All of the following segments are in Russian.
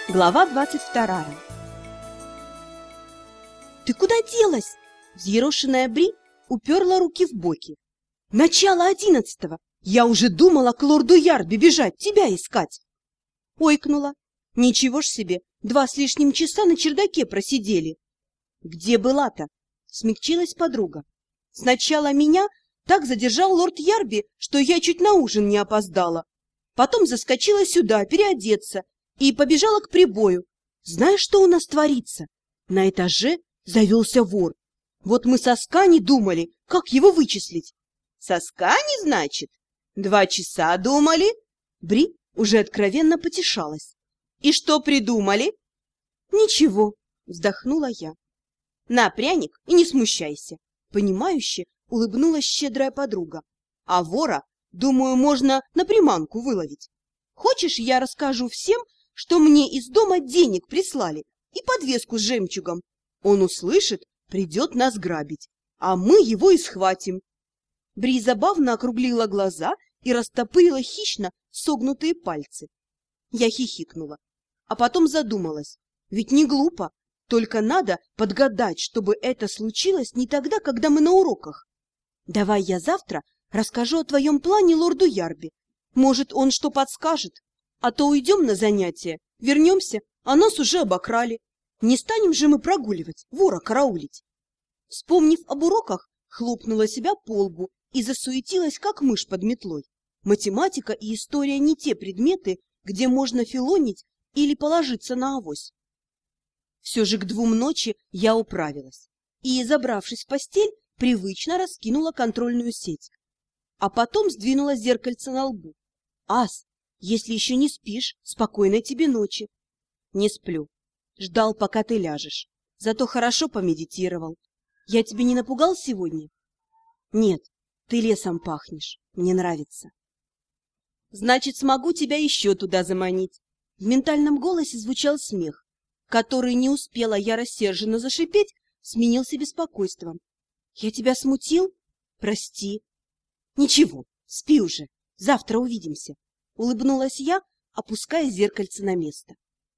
Глава 22. «Ты куда делась?» Взъерошенная Бри уперла руки в боки. «Начало 11-го! Я уже думала к лорду Ярби бежать, тебя искать!» Ойкнула. «Ничего ж себе, 2 с лишним часа на чердаке просидели!» «Где была-то?» — смягчилась подруга. «Сначала меня так задержал лорд Ярби, что я чуть на ужин не опоздала. Потом заскочила сюда переодеться и побежала к прибою. Знаешь, что у нас творится? На этаже завелся вор. Вот мы со Скани думали, как его вычислить». «Со Скани, значит? 2 часа думали?» Бри уже откровенно потешалась. «И что придумали?» «Ничего», — вздохнула я. «На пряник и не смущайся», — понимающе улыбнулась щедрая подруга. «А вора, думаю, можно на приманку выловить. Хочешь, я расскажу всем, что мне из дома денег прислали и подвеску с жемчугом? Он услышит, придет нас грабить, а мы его и схватим». Бри забавно округлила глаза и растопырила хищно согнутые пальцы. Я хихикнула, а потом задумалась. Ведь не глупо, только надо подгадать, чтобы это случилось не тогда, когда мы на уроках. Давай я завтра расскажу о твоем плане лорду Ярби. Может, он что подскажет? А то уйдем на занятия, вернемся, а нас уже обокрали. Не станем же мы прогуливать, вора караулить. Вспомнив об уроках, хлопнула себя по лбу и засуетилась, как мышь под метлой. Математика и история не те предметы, где можно филонить или положиться на авось. Все же к 2 ночи я управилась и, забравшись в постель, привычно раскинула контрольную сеть. А потом сдвинула зеркальце на лбу. «Ас, если еще не спишь, спокойной тебе ночи». «Не сплю. Ждал, пока ты ляжешь. Зато хорошо помедитировал. Я тебе не напугал сегодня?» «Нет, ты лесом пахнешь. Мне нравится». «Значит, смогу тебя еще туда заманить». В ментальном голосе звучал смех, который не успела я рассерженно зашипеть, сменился беспокойством. «Я тебя смутил? Прости». «Ничего, спи уже, завтра увидимся», — улыбнулась я, опуская зеркальце на место.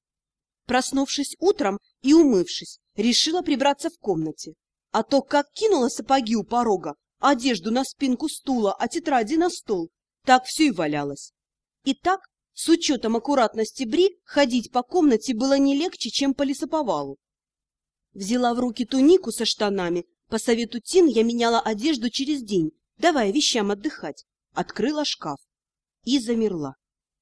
Проснувшись утром и умывшись, решила прибраться в комнате. А то, как кинула сапоги у порога, одежду на спинку стула, а тетради на стол, так все и валялось. И так, с учетом аккуратности Бри, ходить по комнате было не легче, чем по лесоповалу. Взяла в руки тунику со штанами. По совету Тин я меняла одежду через день, давая вещам отдыхать. Открыла шкаф и замерла.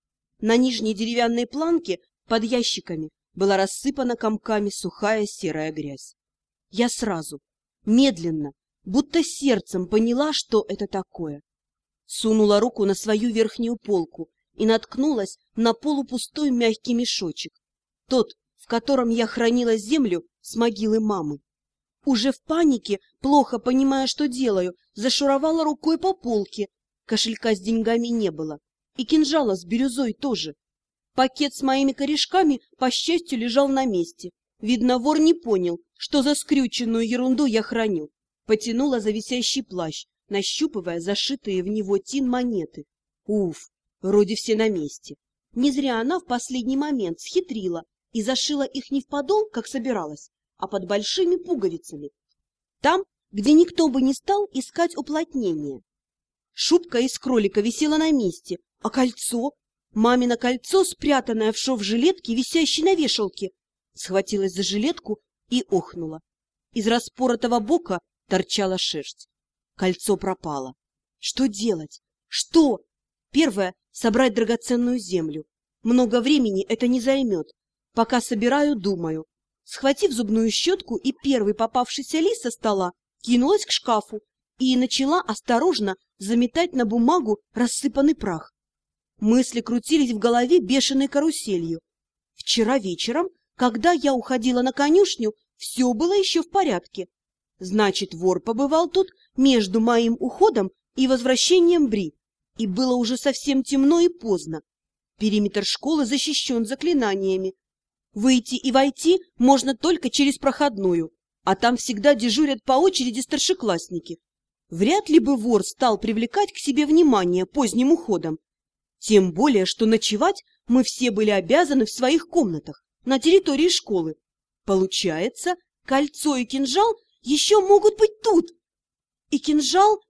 На нижней деревянной планке под ящиками была рассыпана комками сухая серая грязь. Я сразу, медленно, будто сердцем поняла, что это такое. Сунула руку на свою верхнюю полку и наткнулась на полупустой мягкий мешочек, тот, в котором я хранила землю с могилы мамы. Уже в панике, плохо понимая, что делаю, зашуровала рукой по полке. Кошелька с деньгами не было, и кинжала с бирюзой тоже. Пакет с моими корешками, по счастью, лежал на месте. Видно, вор не понял, что за скрюченную ерунду я храню. Потянула за висящий плащ, нащупывая зашитые в него Тин монеты. Уф, вроде все на месте. Не зря она в последний момент схитрила и зашила их не в подол, как собиралась, а под большими пуговицами. Там, где никто бы не стал искать уплотнение. Шубка из кролика висела на месте, а кольцо, мамино кольцо, спрятанное в шов жилетки, висящей на вешалке, схватилась за жилетку и охнула. Из распоротого бока торчала шерсть. Кольцо пропало. Что делать? Что? Первое — собрать драгоценную землю. Много времени это не займет. Пока собираю, думаю. Схватив зубную щетку и первый попавшийся лист со стола, кинулась к шкафу и начала осторожно заметать на бумагу рассыпанный прах. Мысли крутились в голове бешеной каруселью. Вчера вечером, когда я уходила на конюшню, все было еще в порядке. Значит, вор побывал тут между моим уходом и возвращением Бри, и было уже совсем темно и поздно. Периметр школы защищен заклинаниями. Выйти и войти можно только через проходную, а там всегда дежурят по очереди старшеклассники. Вряд ли бы вор стал привлекать к себе внимание поздним уходом. Тем более, что ночевать мы все были обязаны в своих комнатах. на территории школы. Получается, кольцо и кинжал еще могут быть тут. И кинжал...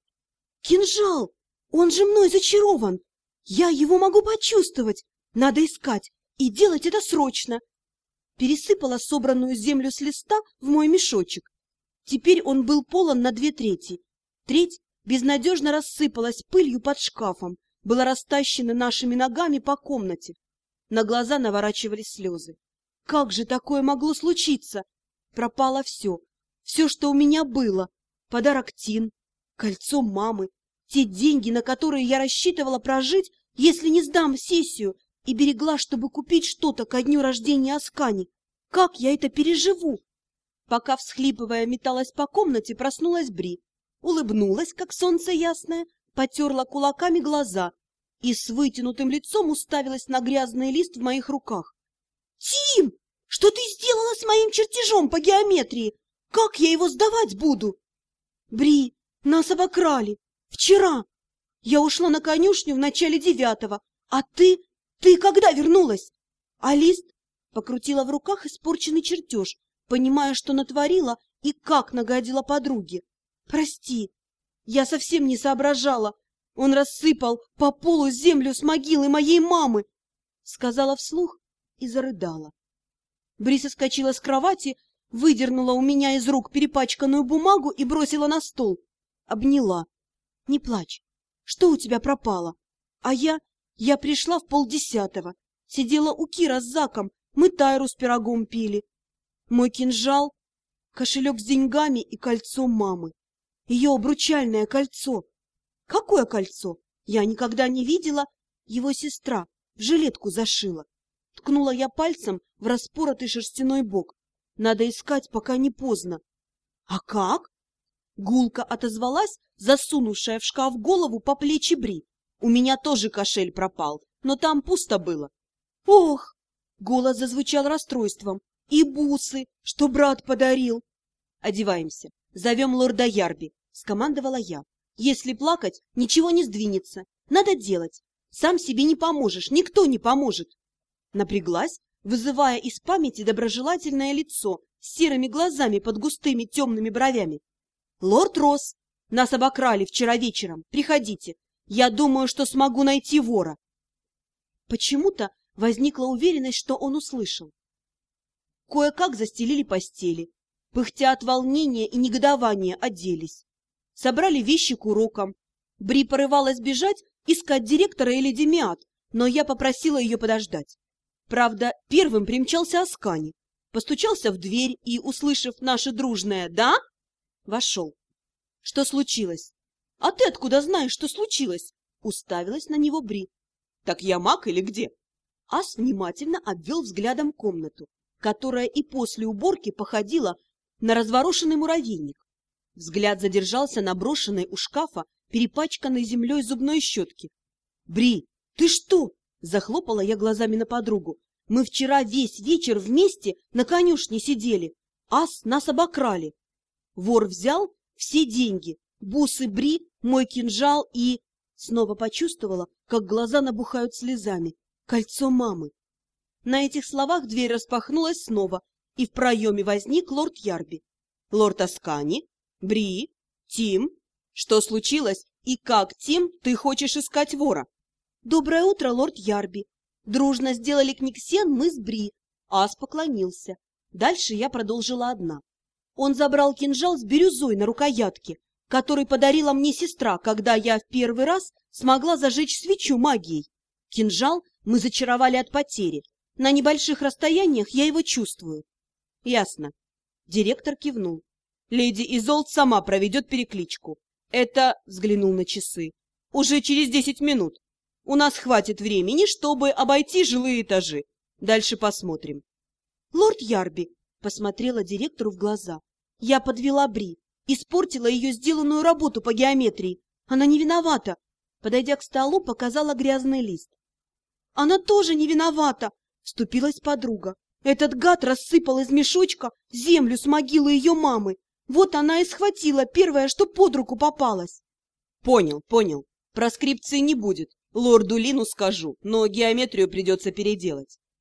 Кинжал! Он же мной зачарован. Я его могу почувствовать. Надо искать. И делать это срочно. Пересыпала собранную землю с листа в мой мешочек. Теперь он был полон на 2/3. Треть безнадежно рассыпалась пылью под шкафом, была растащена нашими ногами по комнате. На глаза наворачивались слезы. Как же такое могло случиться? Пропало все. Все, что у меня было. Подарок Тин, кольцо мамы, те деньги, на которые я рассчитывала прожить, если не сдам сессию, и берегла, чтобы купить что-то ко дню рождения Аскани. Как я это переживу? Пока, всхлипывая, металась по комнате, проснулась Бри. Улыбнулась, как солнце ясное, потерла кулаками глаза и с вытянутым лицом уставилась на грязный лист в моих руках. «Тим, что ты сделала с моим чертежом по геометрии? Как я его сдавать буду?» «Бри, нас обокрали. Вчера. Я ушла на конюшню в начале 9-го. А ты когда вернулась?» А лист покрутила в руках испорченный чертеж, понимая, что натворила и как нагодила подруге. «Прости, я совсем не соображала. Он рассыпал по полу землю с могилы моей мамы», — сказала вслух и зарыдала. Бри соскочила с кровати, выдернула у меня из рук перепачканную бумагу и бросила на стол. Обняла. «Не плачь. Что у тебя пропало?» А я пришла в 9:30. Сидела у Кира с Заком, мы тайру с пирогом пили. Мой кинжал, кошелек с деньгами и кольцо мамы. Ее обручальное кольцо. Какое кольцо? Я никогда не видела. Его сестра в жилетку зашила. Ткнула я пальцем в распоротый шерстяной бок. Надо искать, пока не поздно. А как? Гулко отозвалась, засунувшая в шкаф голову по плечи Бри. У меня тоже кошель пропал, но там пусто было. Ох! Голос зазвучал расстройством. И бусы, что брат подарил. Одеваемся. Зовем лорда Ярби, скомандовала я. Если плакать, ничего не сдвинется. Надо делать. Сам себе не поможешь, никто не поможет. Напряглась, вызывая из памяти доброжелательное лицо с серыми глазами под густыми темными бровями. «Лорд Росс, нас обокрали вчера вечером. Приходите. Я думаю, что смогу найти вора». Почему-то возникла уверенность, что он услышал. Кое-как застелили постели. Пыхтя от волнения и негодования, оделись. Собрали вещи к урокам. Бри порывалась бежать, искать директора или Демиат, но я попросила ее подождать. Правда, первым примчался Аскани. Постучался в дверь и, услышав наше дружное «да», вошел. «Что случилось?» «А ты откуда знаешь, что случилось?» Уставилась на него Бри. «Так я маг или где?» Ас внимательно обвел взглядом комнату, которая и после уборки походила на разворошенный муравейник. Взгляд задержался на брошенной у шкафа перепачканной землей зубной щетки. «Бри, ты что?» – захлопала я глазами на подругу. «Мы вчера весь вечер вместе на конюшне сидели. Ас нас обокрали. Вор взял все деньги, бусы Бри, мой кинжал и...» Снова почувствовала, как глаза набухают слезами. Кольцо мамы. На этих словах дверь распахнулась снова, и в проеме возник лорд Ярби. «Лорд Аскани? Бри? Тим? Что случилось? И как, Тим, ты хочешь искать вора?» «Доброе утро, лорд Ярби!» Дружно сделали книгсен мы с Бри. Ас поклонился. Дальше я продолжила одна. Он забрал кинжал с бирюзой на рукоятке, который подарила мне сестра, когда я в первый раз смогла зажечь свечу магией. Кинжал мы зачаровали от потери. На небольших расстояниях я его чувствую. Ясно. Директор кивнул. Леди Изолт сама проведет перекличку. Это, взглянул на часы, уже через 10 минут. У нас хватит времени, чтобы обойти жилые этажи. Дальше посмотрим. Лорд Ярби посмотрела директору в глаза. Я подвела Бри, испортила ее сделанную работу по геометрии. Она не виновата. Подойдя к столу, показала грязный лист. Она тоже не виновата, вступилась подруга. Этот гад рассыпал из мешочка землю с могилы ее мамы. Вот она и схватила первое, что под руку попалось. Понял, понял. Проскрипции не будет. Лорду Лину скажу, но геометрию придется переделать.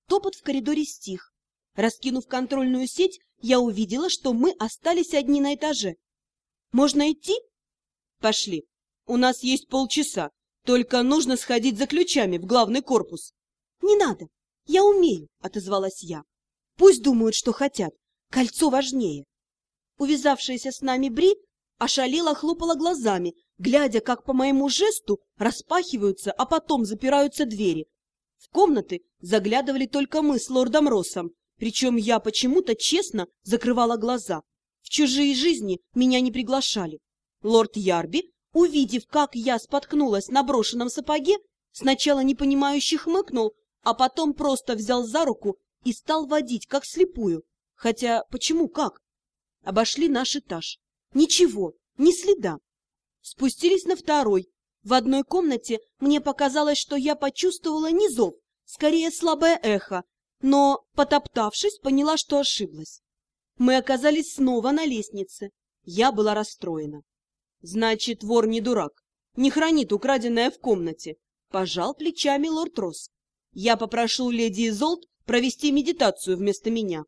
Топот в коридоре стих. Раскинув контрольную сеть, я увидела, что мы остались одни на этаже. «Можно идти?» «Пошли. У нас есть полчаса. Только нужно сходить за ключами в главный корпус». «Не надо. Я умею», — отозвалась я. «Пусть думают, что хотят. Кольцо важнее». Увязавшаяся с нами Бри ошалела хлопала глазами, глядя, как по моему жесту распахиваются, а потом запираются двери. В комнаты заглядывали только мы с лордом Россом, причем я почему-то честно закрывала глаза. В чужие жизни меня не приглашали. Лорд Ярби, увидев, как я споткнулась на брошенном сапоге, сначала непонимающе хмыкнул, а потом просто взял за руку и стал водить, как слепую. Хотя почему как? Обошли наш этаж. Ничего, ни следа. Спустились на второй. В одной комнате мне показалось, что я почувствовала не зов, скорее слабое эхо, но, потоптавшись, поняла, что ошиблась. Мы оказались снова на лестнице. Я была расстроена. Значит, вор не дурак, не хранит украденное в комнате. Пожал плечами лорд Росс. Я попрошу леди Изолт провести медитацию вместо меня.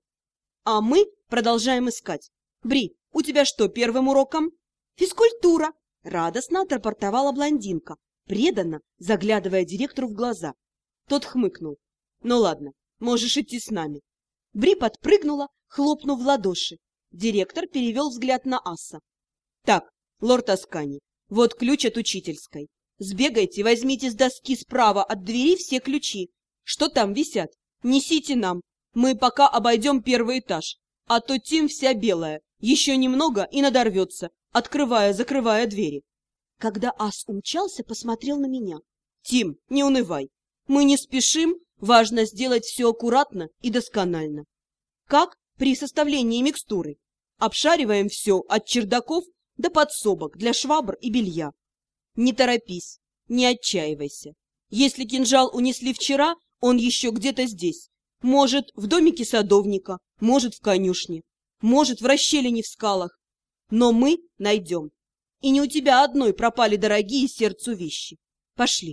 А мы продолжаем искать. Бри, у тебя что, первым уроком? Физкультура, радостно отрапортовала блондинка, преданно заглядывая директору в глаза. Тот хмыкнул. Ну ладно, можешь идти с нами. Бри подпрыгнула, хлопнув в ладоши. Директор перевел взгляд на Асса. Так, лорд Аскани, вот ключ от учительской. Сбегайте, возьмите с доски справа от двери все ключи. Что там висят? Несите нам. Мы пока обойдем первый этаж. А то Тим вся белая. Еще немного и надорвется, открывая-закрывая двери. Когда Ас умчался, посмотрел на меня. Тим, не унывай. Мы не спешим, важно сделать все аккуратно и досконально. Как при составлении микстуры. Обшариваем все от чердаков до подсобок для швабр и белья. Не торопись, не отчаивайся. Если кинжал унесли вчера, он еще где-то здесь. Может, в домике садовника, может, в конюшне, может, в расщелине в скалах. Но мы найдем. И не у тебя одной пропали дорогие сердцу вещи. Пошли.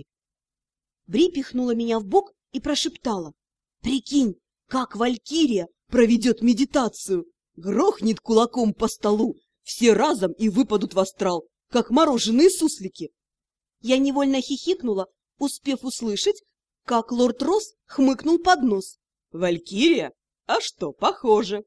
Бри пихнула меня в бок и прошептала. Прикинь, как Валькирия проведет медитацию. Грохнет кулаком по столу, все разом и выпадут в астрал, как мороженые суслики. Я невольно хихикнула, успев услышать, как лорд Росс хмыкнул под нос. Валькирия? А что, похоже.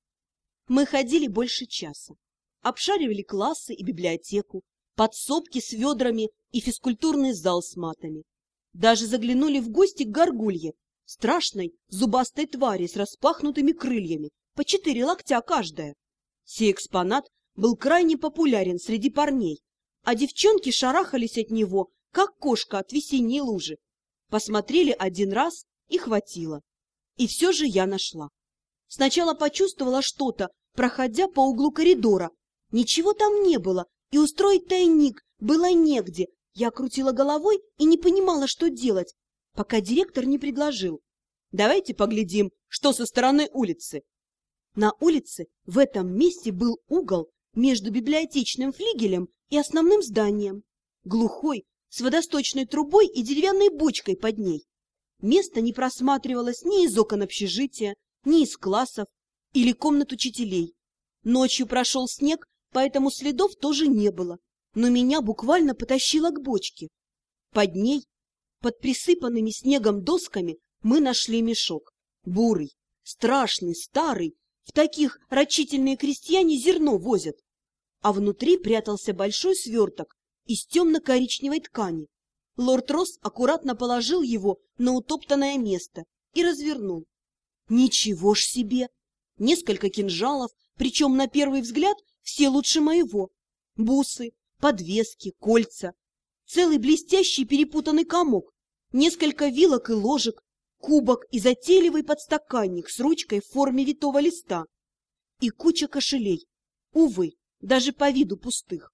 Мы ходили больше часа. Обшаривали классы и библиотеку, подсобки с ведрами и физкультурный зал с матами. Даже заглянули в гости к горгулье, страшной зубастой твари с распахнутыми крыльями, по 4 локтя каждая. Сей экспонат был крайне популярен среди парней, а девчонки шарахались от него, как кошка от весенней лужи. Посмотрели один раз и хватило. И все же я нашла. Сначала почувствовала что-то, проходя по углу коридора. Ничего там не было, и устроить тайник было негде. Я крутила головой и не понимала, что делать, пока директор не предложил. Давайте поглядим, что со стороны улицы. На улице в этом месте был угол между библиотечным флигелем и основным зданием. Глухой, с водосточной трубой и деревянной бочкой под ней. Место не просматривалось ни из окон общежития, ни из классов или комнат учителей. Ночью прошел снег, поэтому следов тоже не было, но меня буквально потащило к бочке. Под ней, под присыпанными снегом досками, мы нашли мешок. Бурый, страшный, старый, в таких рачительные крестьяне зерно возят. А внутри прятался большой сверток из темно-коричневой ткани. Лорд Росс аккуратно положил его на утоптанное место и развернул. Ничего ж себе! Несколько кинжалов, причем на первый взгляд все лучше моего. Бусы, подвески, кольца. Целый блестящий перепутанный комок. Несколько вилок и ложек, кубок и затейливый подстаканник с ручкой в форме витого листа. И куча кошелей. Увы, даже по виду пустых.